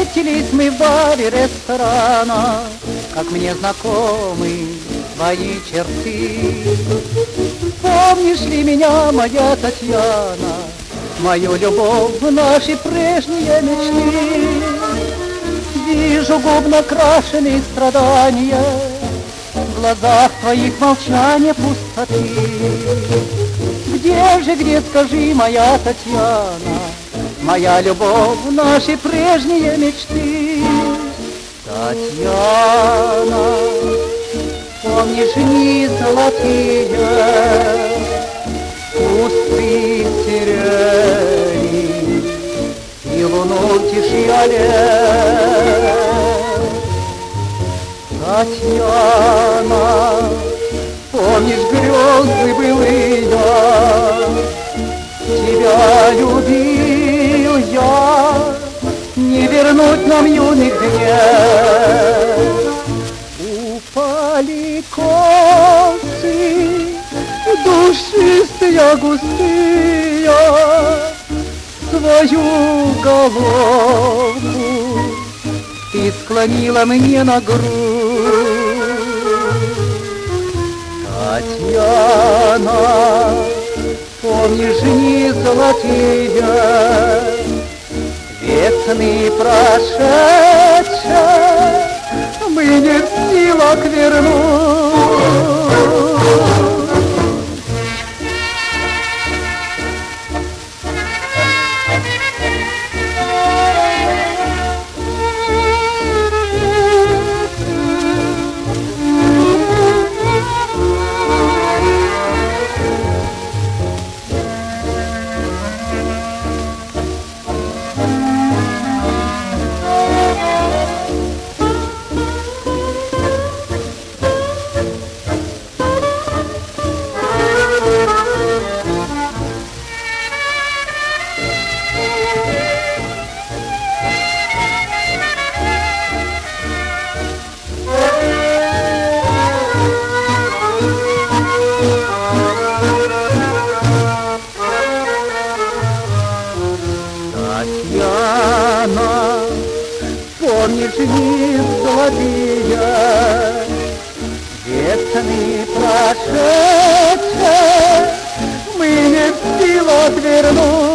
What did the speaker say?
Встретились мы в баре ресторана, как мне знакомы твои черты. Помнишь ли меня, моя Татьяна, мою любовь, наши прежние мечты? Вижу губ накрашенные страдания, в глазах твоих молчания пустоты. Где, скажи, моя Татьяна, моя любовь, наши прежние мечты? Татьяна, помнишь дни золотые, кусты сирени и луну в тиши аллей? Татьяна, помнишь грезы былые, тебя любил я, не вернуть нам юных дней. Упали косы, душистые, густые, свою головку ты склонила мне на грудь. Татьяна, помнишь дни золотые, весны прошедшие, мы не в силах вернуть. Татьяна, помнишь дни золотые, весны прошедшие, мы не в силах вернуть.